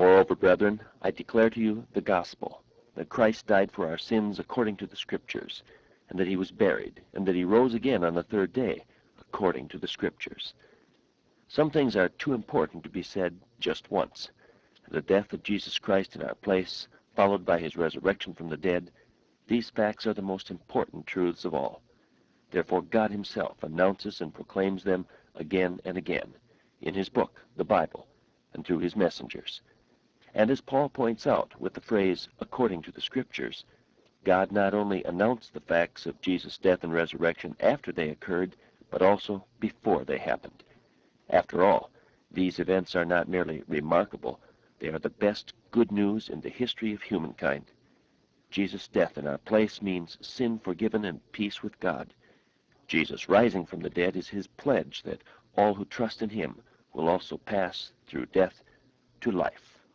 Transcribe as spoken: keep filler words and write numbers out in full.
Moreover, brethren, I declare to you the gospel, that Christ died for our sins according to the Scriptures, and that he was buried, and that he rose again on the third day, according to the Scriptures. Some things are too important to be said just once. The death of Jesus Christ in our place, followed by his resurrection from the dead, these facts are the most important truths of all. Therefore God himself announces and proclaims them again and again, in his book, the Bible, and through his messengers. And as Paul points out with the phrase, according to the Scriptures, God not only announced the facts of Jesus' death and resurrection after they occurred, but also before they happened. After all, these events are not merely remarkable, they are the best good news in the history of humankind. Jesus' death in our place means sin forgiven and peace with God. Jesus' rising from the dead is his pledge that all who trust in him will also pass through death to life.